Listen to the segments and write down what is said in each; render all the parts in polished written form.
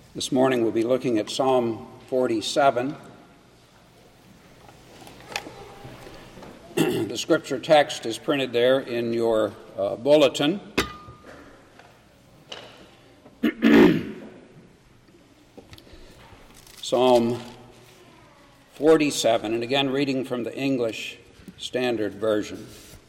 This morning we'll be looking at Psalm 47. The scripture text is printed there in your bulletin. Psalm 47, and again reading from the English Standard Version.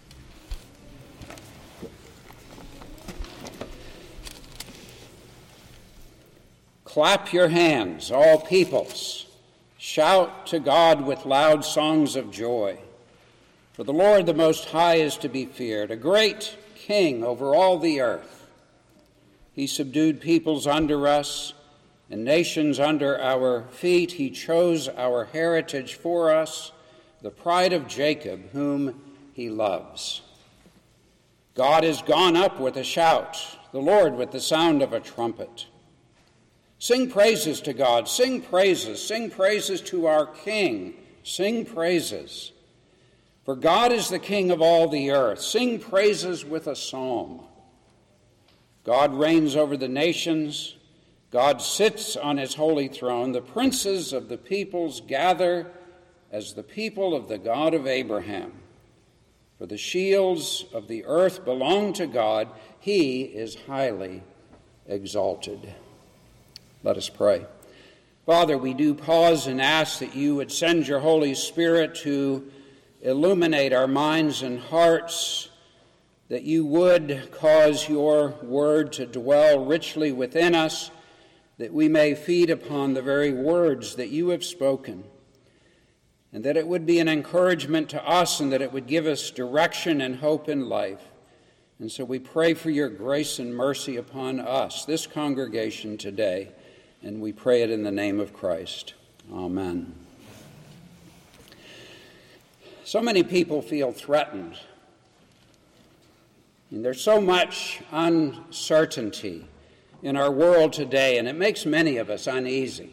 Clap your hands, all peoples. Shout to God with loud songs of joy. For the Lord the Most High is to be feared, a great king over all the earth. He subdued peoples under us and nations under our feet. He chose our heritage for us, the pride of Jacob, whom he loves. God is gone up with a shout, the Lord with the sound of a trumpet. Sing praises to God, sing praises to our King, sing praises. For God is the King of all the earth, sing praises with a psalm. God reigns over the nations, God sits on his holy throne. The princes of the peoples gather as the people of the God of Abraham. For the shields of the earth belong to God, he is highly exalted. Let us pray. Father, we do pause and ask that you would send your Holy Spirit to illuminate our minds and hearts, that you would cause your word to dwell richly within us, that we may feed upon the very words that you have spoken, and that it would be an encouragement to us and that it would give us direction and hope in life. And so we pray for your grace and mercy upon us, this congregation today, and we pray it in the name of Christ. Amen. So many people feel threatened. And there's so much uncertainty in our world today, and it makes many of us uneasy.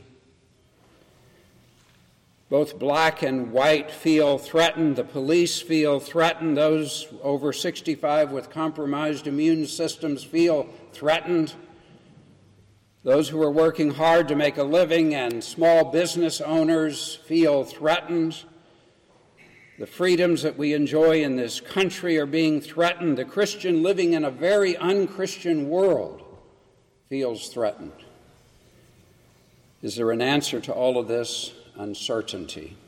Both black and white feel threatened. The police feel threatened. Those over 65 with compromised immune systems feel threatened. Those who are working hard to make a living and small business owners feel threatened. The freedoms that we enjoy in this country are being threatened. The Christian living in a very unchristian world feels threatened. Is there an answer to all of this uncertainty?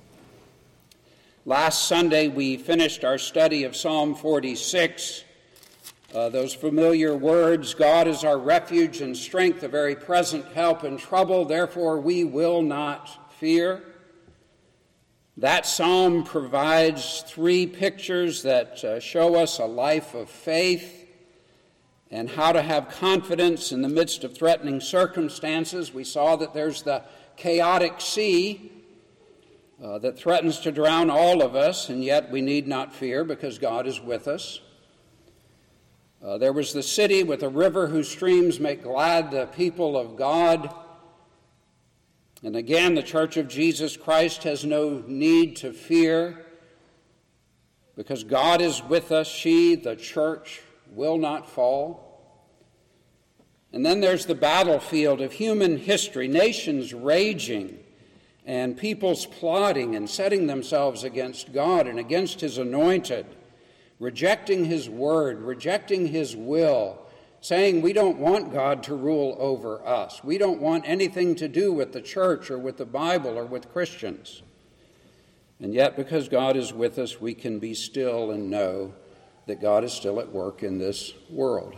Last Sunday we finished our study of Psalm 46. Those familiar words, God is our refuge and strength, a very present help in trouble, therefore we will not fear. That psalm provides three pictures that show us a life of faith and how to have confidence in the midst of threatening circumstances. We saw that there's the chaotic sea that threatens to drown all of us, and yet we need not fear because God is with us. There was the city with a river whose streams make glad the people of God. And again, the Church of Jesus Christ has no need to fear because God is with us. She, the church, will not fall. And then there's the battlefield of human history, nations raging and peoples plotting and setting themselves against God and against his anointed, rejecting his word, rejecting his will, saying we don't want God to rule over us. We don't want anything to do with the church or with the Bible or with Christians. And yet, because God is with us, we can be still and know that God is still at work in this world.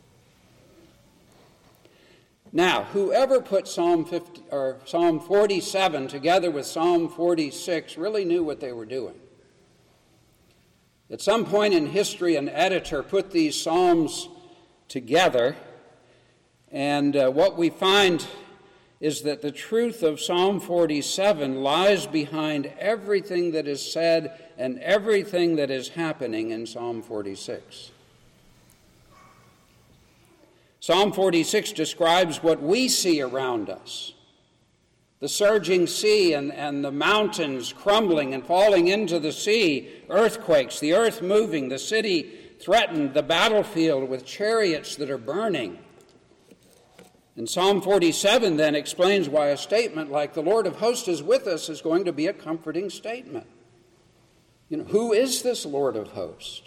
Now, whoever put Psalm 47 together with Psalm 46 really knew what they were doing. At some point in history, an editor put these psalms together, and what we find is that the truth of Psalm 47 lies behind everything that is said and everything that is happening in Psalm 46. Psalm 46 describes what we see around us. The surging sea and the mountains crumbling and falling into the sea, earthquakes, the earth moving, the city threatened, the battlefield with chariots that are burning. And Psalm 47 then explains why a statement like "the Lord of hosts is with us" is going to be a comforting statement. Who is this Lord of hosts?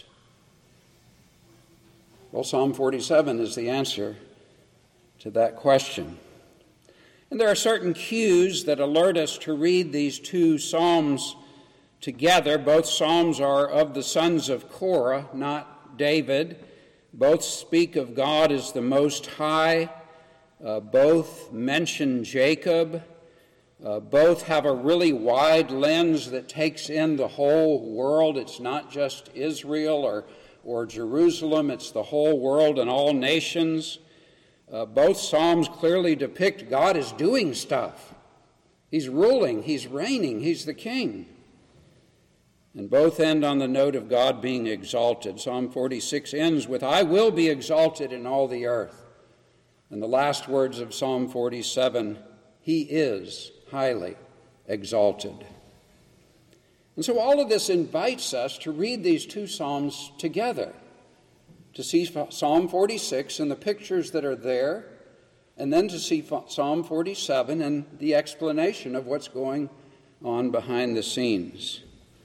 Well, Psalm 47 is the answer to that question. And there are certain cues that alert us to read these two psalms together. Both psalms are of the sons of Korah, not David. Both speak of God as the Most High. Both mention Jacob. Both have a really wide lens that takes in the whole world. It's not just Israel or Jerusalem. It's the whole world and all nations. Both psalms clearly depict God as doing stuff. He's ruling, he's reigning, he's the king. And both end on the note of God being exalted. Psalm 46 ends with, "I will be exalted in all the earth." And the last words of Psalm 47, "He is highly exalted." And so all of this invites us to read these two psalms together, to see Psalm 46 and the pictures that are there, and then to see Psalm 47 and the explanation of what's going on behind the scenes.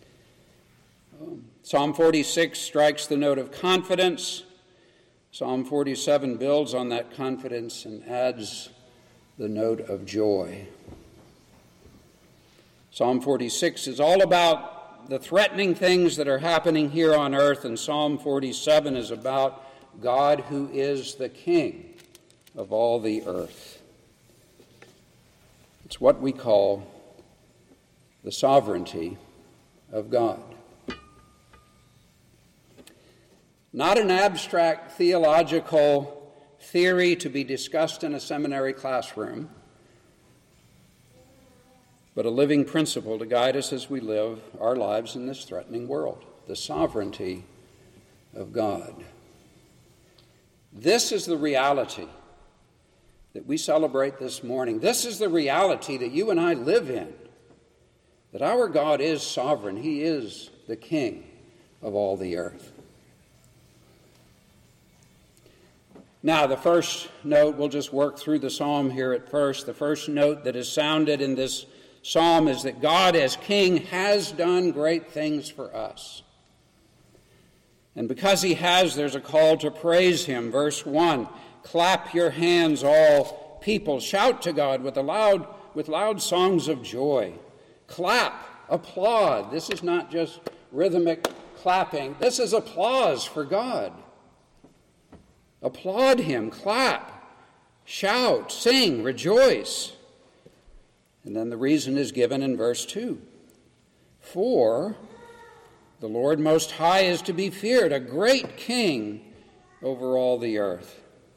Psalm 46 strikes the note of confidence. Psalm 47 builds on that confidence and adds the note of joy. Psalm 46 is all about the threatening things that are happening here on earth, and Psalm 47 is about God who is the King of all the earth. It's what we call the sovereignty of God. Not an abstract theological theory to be discussed in a seminary classroom, but a living principle to guide us as we live our lives in this threatening world, the sovereignty of God. This is the reality that we celebrate this morning. This is the reality that you and I live in, that our God is sovereign. He is the King of all the earth. Now, the first note, we'll just work through the psalm here at first. The first note that is sounded in this psalm is that God as King has done great things for us. And because he has, there's a call to praise him. Verse 1, "Clap your hands, all people. Shout to God with loud songs of joy." Clap, applaud. This is not just rhythmic clapping. This is applause for God. Applaud him, clap, shout, sing, rejoice. And then the reason is given in verse 2. "For the Lord Most High is to be feared, a great King over all the earth."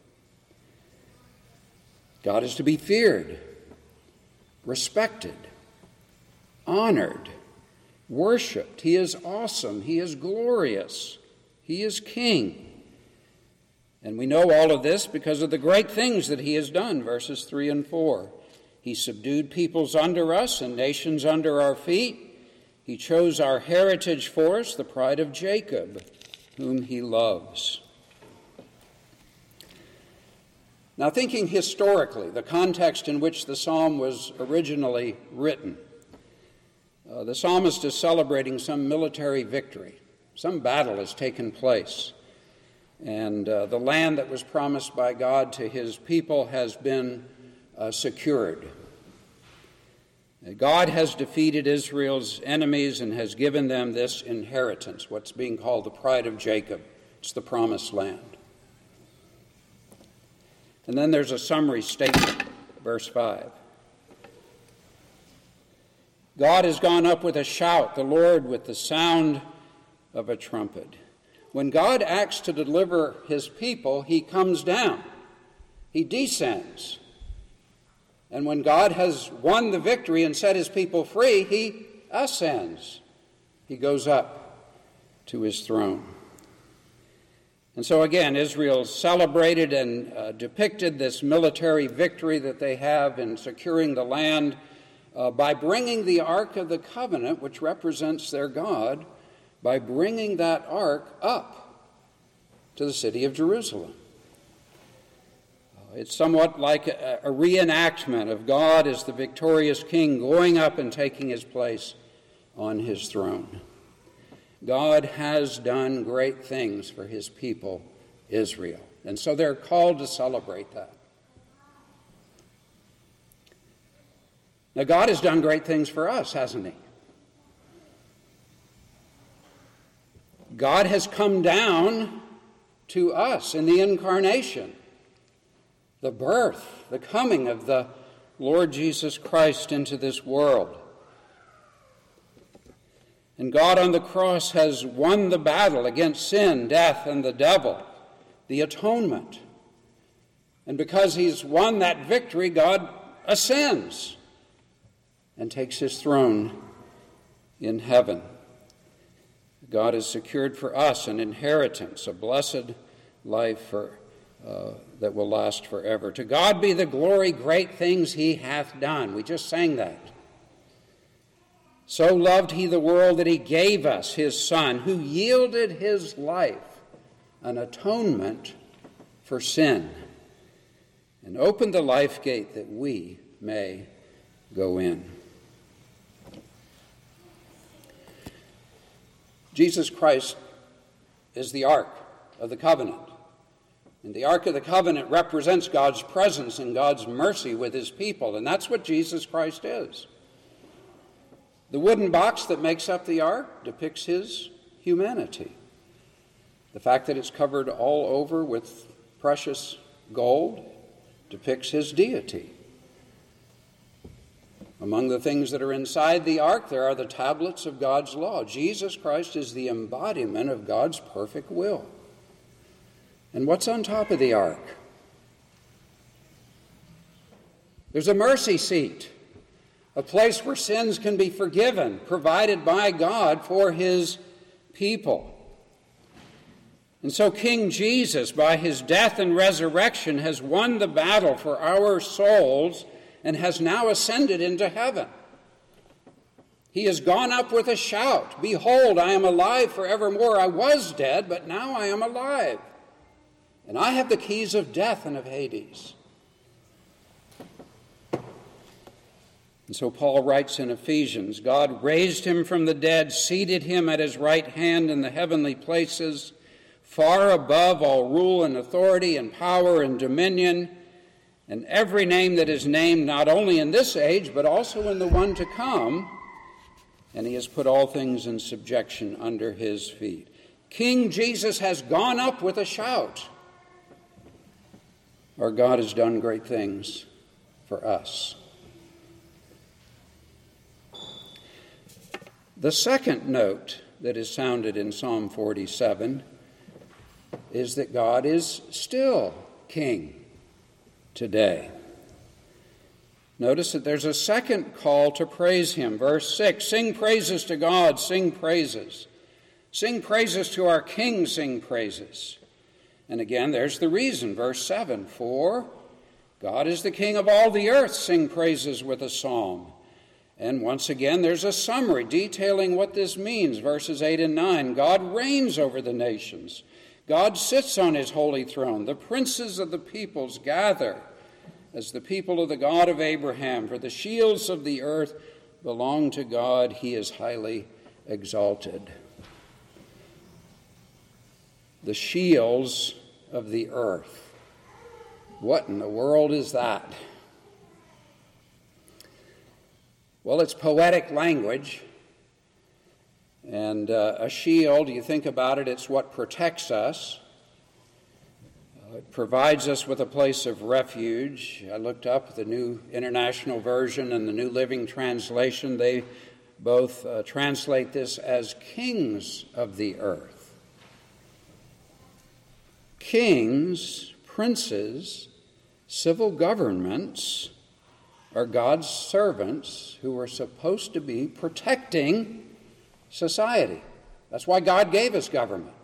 God is to be feared, respected, honored, worshiped. He is awesome. He is glorious. He is King. And we know all of this because of the great things that he has done, verses 3 and 4. He subdued peoples under us and nations under our feet. He chose our heritage for us, the pride of Jacob, whom he loves. Now, thinking historically, the context in which the psalm was originally written, the psalmist is celebrating some military victory. Some battle has taken place. And the land that was promised by God to his people has been secured. God has defeated Israel's enemies and has given them this inheritance, what's being called the pride of Jacob. It's the promised land. And then there's a summary statement, verse 5. God has gone up with a shout, the Lord with the sound of a trumpet. When God acts to deliver his people, he comes down. He descends. And when God has won the victory and set his people free, he ascends. He goes up to his throne. And so again, Israel celebrated and depicted this military victory that they have in securing the land by bringing the Ark of the Covenant, which represents their God, by bringing that ark up to the city of Jerusalem. It's somewhat like a reenactment of God as the victorious king going up and taking his place on his throne. God has done great things for his people, Israel. And so they're called to celebrate that. Now, God has done great things for us, hasn't he? God has come down to us in the incarnation, the birth, the coming of the Lord Jesus Christ into this world. And God on the cross has won the battle against sin, death, and the devil, the atonement. And because he's won that victory, God ascends and takes his throne in heaven. God has secured for us an inheritance, a blessed life that will last forever. To God be the glory, great things he hath done. We just sang that. So loved he the world that he gave us his Son, who yielded his life, an atonement for sin, and opened the life gate that we may go in. Jesus Christ is the Ark of the Covenant. And the Ark of the Covenant represents God's presence and God's mercy with his people. And that's what Jesus Christ is. The wooden box that makes up the Ark depicts his humanity. The fact that it's covered all over with precious gold depicts his deity. Among the things that are inside the ark, there are the tablets of God's law. Jesus Christ is the embodiment of God's perfect will. And what's on top of the ark? There's a mercy seat, a place where sins can be forgiven, provided by God for his people. And so King Jesus, by his death and resurrection, has won the battle for our souls and has now ascended into heaven. He has gone up with a shout, "Behold, I am alive forevermore. I was dead, but now I am alive. And I have the keys of death and of Hades." And so Paul writes in Ephesians, God raised him from the dead, seated him at his right hand in the heavenly places, far above all rule and authority and power and dominion, and every name that is named not only in this age, but also in the one to come. And he has put all things in subjection under his feet. King Jesus has gone up with a shout. Our God has done great things for us. The second note that is sounded in Psalm 47 is that God is still king today. Notice that there's a second call to praise him. Verse 6, sing praises to God, sing praises. Sing praises to our King, sing praises. And again, there's the reason. Verse 7, for God is the King of all the earth, sing praises with a psalm. And once again, there's a summary detailing what this means. Verses 8 and 9, God reigns over the nations. God sits on his holy throne. The princes of the peoples gather as the people of the God of Abraham. For the shields of the earth belong to God. He is highly exalted. The shields of the earth. What in the world is that? Well, it's poetic language. And a shield, you think about it, it's what protects us. It provides us with a place of refuge. I looked up the New International Version and the New Living Translation. They both translate this as kings of the earth. Kings, princes, civil governments are God's servants who are supposed to be protecting society. That's why God gave us government,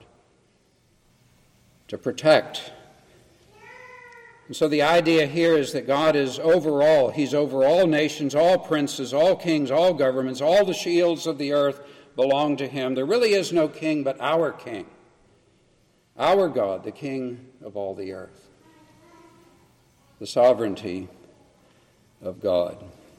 to protect. And so the idea here is that God is over all. He's over all nations, all princes, all kings, all governments, all the shields of the earth belong to him. There really is no king but our King, our God, the King of all the earth. the sovereignty of God.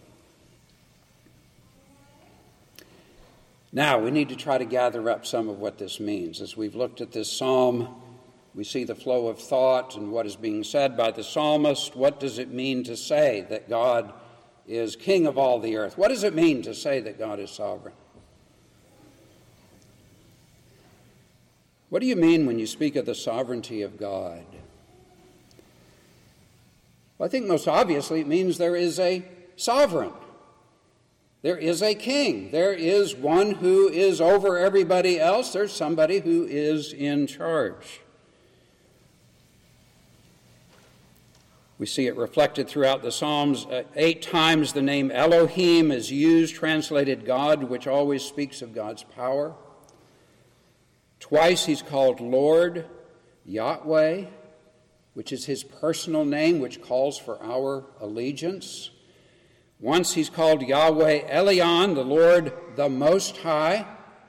Now, we need to try to gather up some of what this means. As we've looked at this psalm, we see the flow of thought and what is being said by the psalmist. What does it mean to say that God is king of all the earth? What does it mean to say that God is sovereign? What do you mean when you speak of the sovereignty of God? Well, I think most obviously it means there is a sovereign. There is a king. There is one who is over everybody else. There's somebody who is in charge. We see it reflected throughout the Psalms. 8 times the name Elohim is used, translated God, which always speaks of God's power. Twice he's called Lord, Yahweh, which is his personal name, which calls for our allegiance. Once he's called Yahweh Elion, the Lord the Most High.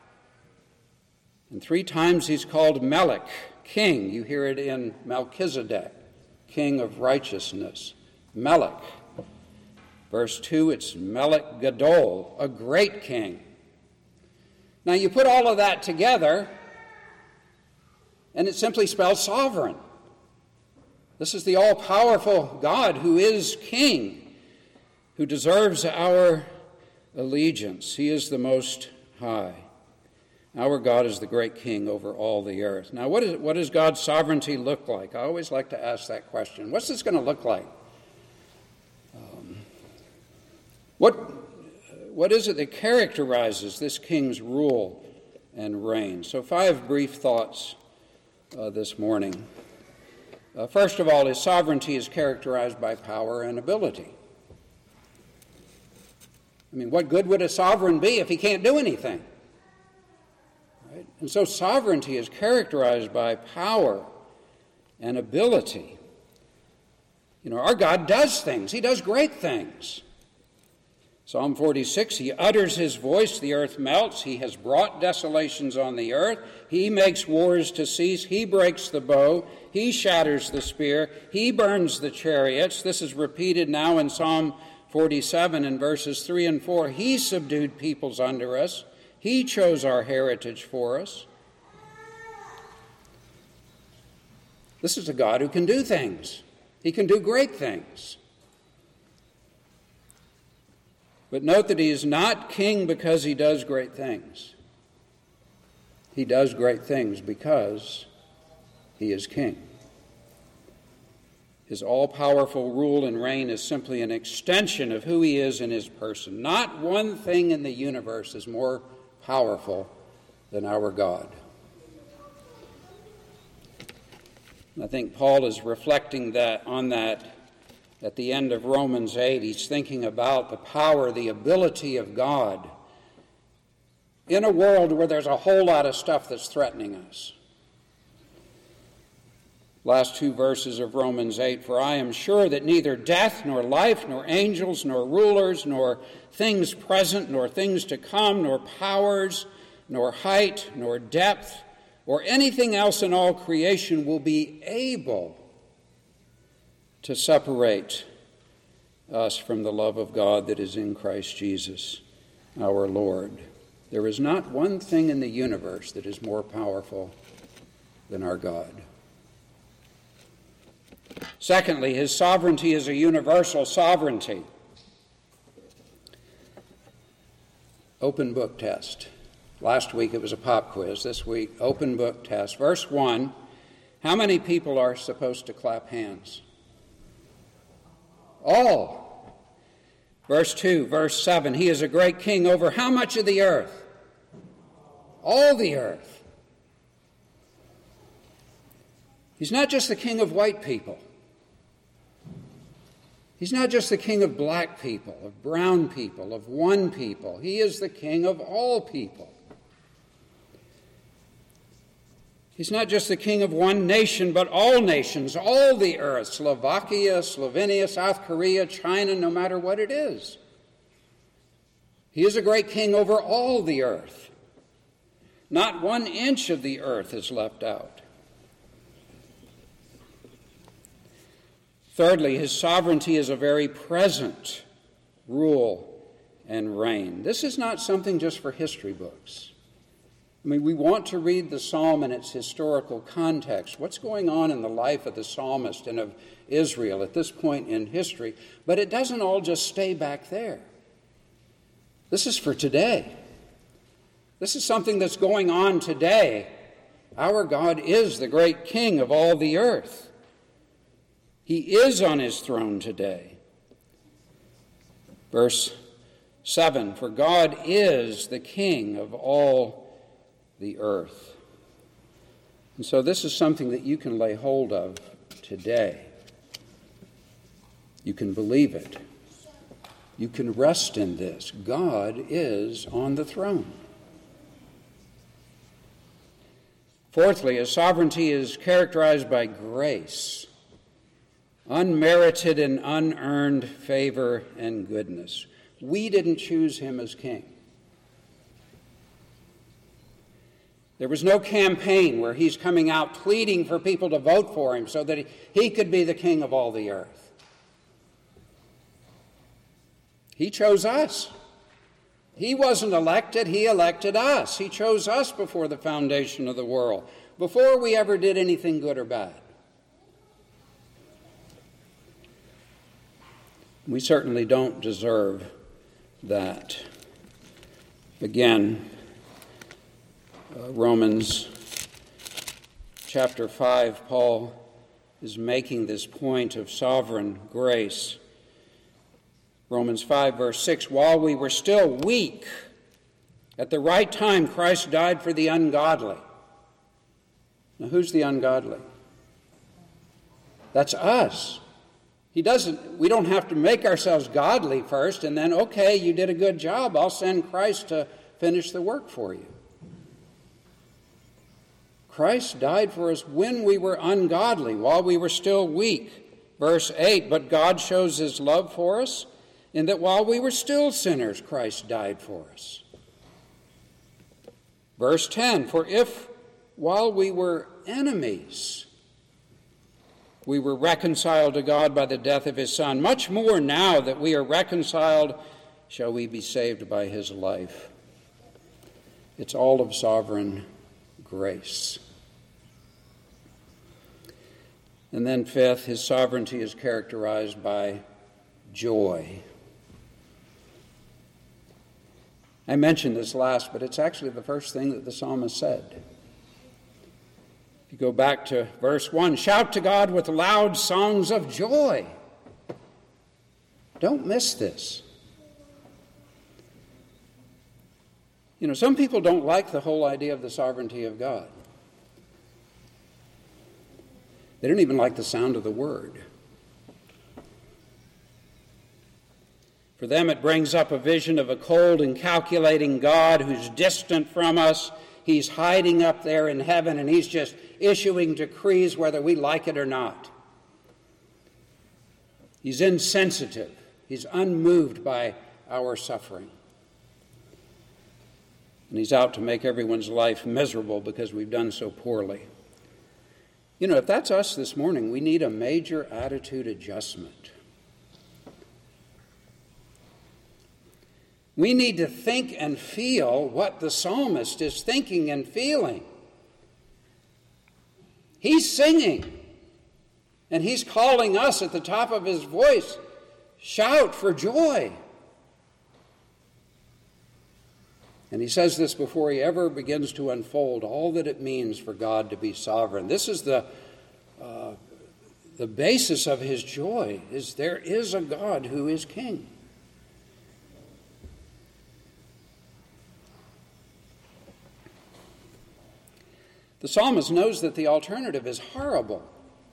And 3 times he's called Melech, king. You hear it in Melchizedek, king of righteousness. Melech. Verse 2, it's Melech Gadol, a great king. Now you put all of that together, and it simply spells sovereign. This is the all-powerful God who is king, who deserves our allegiance. He is the Most High. Our God is the great king over all the earth. Now, what does God's sovereignty look like? I always like to ask that question. What's this going to look like? What is it that characterizes this king's rule and reign? So 5 brief thoughts this morning. First of all, his sovereignty is characterized by power and ability. I mean, what good would a sovereign be if he can't do anything? Right? And so sovereignty is characterized by power and ability. You know, our God does things. He does great things. Psalm 46, he utters his voice, the earth melts. He has brought desolations on the earth. He makes wars to cease. He breaks the bow. He shatters the spear. He burns the chariots. This is repeated now in Psalm 47 in verses 3 and 4. He subdued peoples under us. He chose our heritage for us. This is a God who can do things. He can do great things. But note that he is not king because he does great things. He does great things because he is king. His all-powerful rule and reign is simply an extension of who he is in his person. Not one thing in the universe is more powerful than our God. And I think Paul is reflecting on that at the end of Romans 8. He's thinking about the power, the ability of God in a world where there's a whole lot of stuff that's threatening us. Last 2 verses of Romans 8, for I am sure that neither death, nor life, nor angels, nor rulers, nor things present, nor things to come, nor powers, nor height, nor depth, or anything else in all creation will be able to separate us from the love of God that is in Christ Jesus, our Lord. There is not one thing in the universe that is more powerful than our God. Secondly, his sovereignty is a universal sovereignty. Open book test. Last week it was a pop quiz. This week, open book test. Verse 1, how many people are supposed to clap hands? All. Verse 2, verse 7, he is a great king over how much of the earth? All the earth. He's not just the king of white people. He's not just the king of black people, of brown people, of one people. He is the king of all people. He's not just the king of one nation, but all nations, all the earth, Slovakia, Slovenia, South Korea, China, no matter what it is. He is a great king over all the earth. Not 1 inch of the earth is left out. Thirdly, his sovereignty is a very present rule and reign. This is not something just for history books. I mean, we want to read the psalm in its historical context. What's going on in the life of the psalmist and of Israel at this point in history? But it doesn't all just stay back there. This is for today. This is something that's going on today. Our God is the great King of all the earth. He is on his throne today. Verse 7, for God is the King of all the earth. And so this is something that you can lay hold of today. You can believe it. You can rest in this. God is on the throne. Fourthly, his sovereignty is characterized by grace, unmerited and unearned favor and goodness. We didn't choose him as king. There was no campaign where he's coming out pleading for people to vote for him so that he could be the king of all the earth. He chose us. He wasn't elected, he elected us. He chose us before the foundation of the world, before we ever did anything good or bad. We certainly don't deserve that. Again, Romans chapter 5, Paul is making this point of sovereign grace. Romans 5, verse 6, while we were still weak, at the right time Christ died for the ungodly. Now, who's the ungodly? That's us. We don't have to make ourselves godly first and then, okay, you did a good job, I'll send Christ to finish the work for you. Christ died for us when we were ungodly, while we were still weak. Verse 8, but God shows his love for us in that while we were still sinners, Christ died for us. Verse 10, for if while we were enemies, we were reconciled to God by the death of his Son, much more now that we are reconciled, shall we be saved by his life. It's all of sovereign grace. And then fifth, his sovereignty is characterized by joy. I mentioned this last, but it's actually the first thing that the psalmist said. If you go back to verse 1, shout to God with loud songs of joy. Don't miss this. You know, some people don't like the whole idea of the sovereignty of God. They don't even like the sound of the word. For them, it brings up a vision of a cold and calculating God who's distant from us. He's hiding up there in heaven, and he's just issuing decrees whether we like it or not. He's insensitive. He's unmoved by our suffering. And he's out to make everyone's life miserable because we've done so poorly. You know, if that's us this morning, we need a major attitude adjustment. We need to think and feel what the psalmist is thinking and feeling. He's singing, and he's calling us at the top of his voice, shout for joy. And he says this before he ever begins to unfold all that it means for God to be sovereign. This is the basis of his joy, is there is a God who is king. The psalmist knows that the alternative is horrible.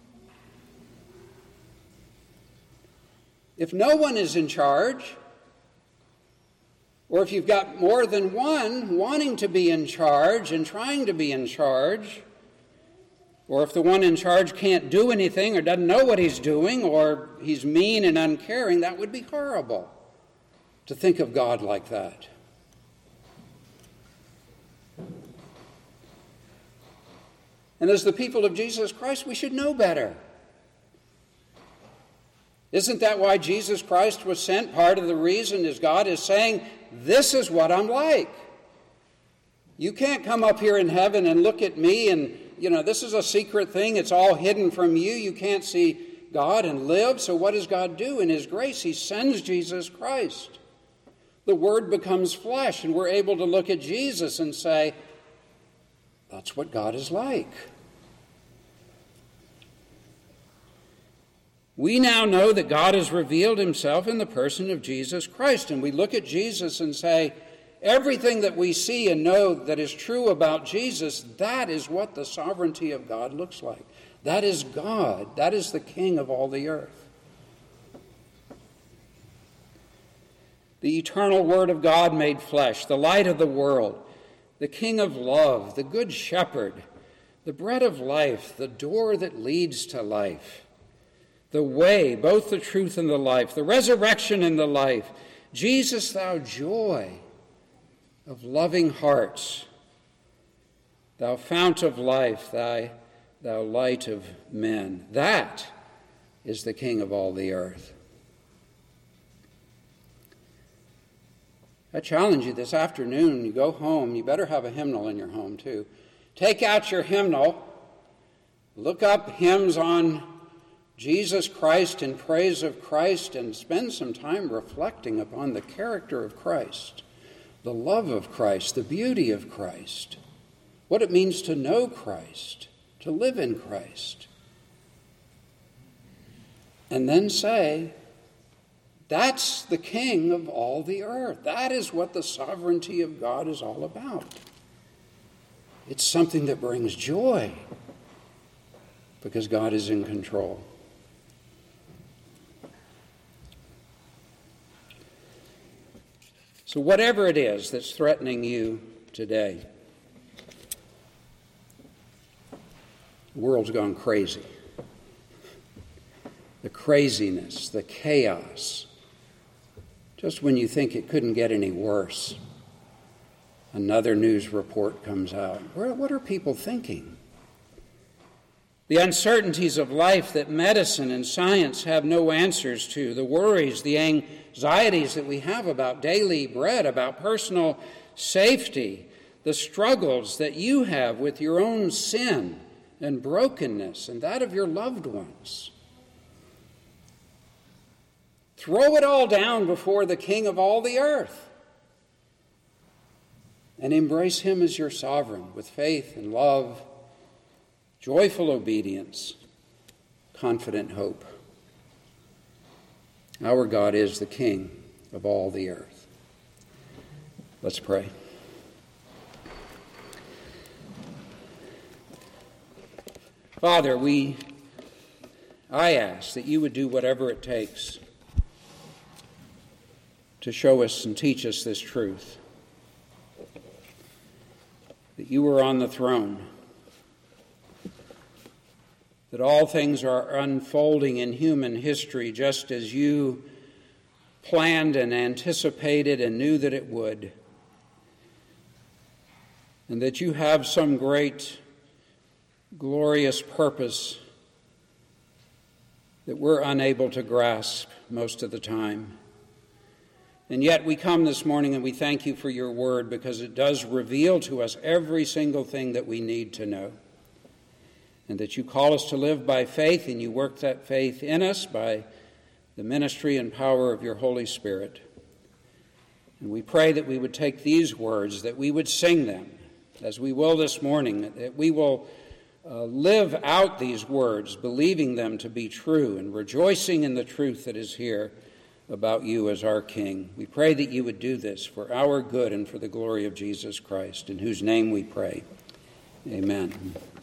If no one is in charge, or if you've got more than one wanting to be in charge and trying to be in charge, or if the one in charge can't do anything or doesn't know what he's doing, or he's mean and uncaring, that would be horrible to think of God like that. And as the people of Jesus Christ, we should know better. Isn't that why Jesus Christ was sent? Part of the reason is God is saying, this is what I'm like. You can't come up here in heaven and look at me and, this is a secret thing. It's all hidden from you. You can't see God and live. So what does God do in his grace? He sends Jesus Christ. The Word becomes flesh, and we're able to look at Jesus and say, that's what God is like. We now know that God has revealed himself in the person of Jesus Christ, and we look at Jesus and say, everything that we see and know that is true about Jesus, that is what the sovereignty of God looks like. That is God. That is the King of all the earth. The eternal Word of God made flesh, the light of the world, the King of love, the Good Shepherd, the bread of life, the door that leads to life, the way, both the truth and the life, the resurrection and the life. Jesus, thou joy of loving hearts, thou fount of life, thou light of men. That is the King of all the earth. I challenge you this afternoon, you go home, you better have a hymnal in your home too. Take out your hymnal, look up hymns on Jesus Christ and praise of Christ, and spend some time reflecting upon the character of Christ, the love of Christ, the beauty of Christ, what it means to know Christ, to live in Christ. And then say, that's the King of all the earth. That is what the sovereignty of God is all about. It's something that brings joy because God is in control. So whatever it is that's threatening you today, the world's gone crazy. The craziness, the chaos. Just when you think it couldn't get any worse, another news report comes out. What are people thinking? The uncertainties of life that medicine and science have no answers to, the worries, the anxieties that we have about daily bread, about personal safety, the struggles that you have with your own sin and brokenness and that of your loved ones. Throw it all down before the King of all the earth and embrace him as your sovereign with faith and love, joyful obedience, confident hope. Our God is the King of all the earth. Let's pray. Father, I ask that you would do whatever it takes to show us and teach us this truth, that you are on the throne, that all things are unfolding in human history just as you planned and anticipated and knew that it would, and that you have some great, glorious purpose that we're unable to grasp most of the time. And yet we come this morning and we thank you for your word because it does reveal to us every single thing that we need to know. And that you call us to live by faith, and you work that faith in us by the ministry and power of your Holy Spirit. And we pray that we would take these words, that we would sing them, as we will this morning, that we will live out these words, believing them to be true and rejoicing in the truth that is here about you as our King. We pray that you would do this for our good and for the glory of Jesus Christ, in whose name we pray. Amen.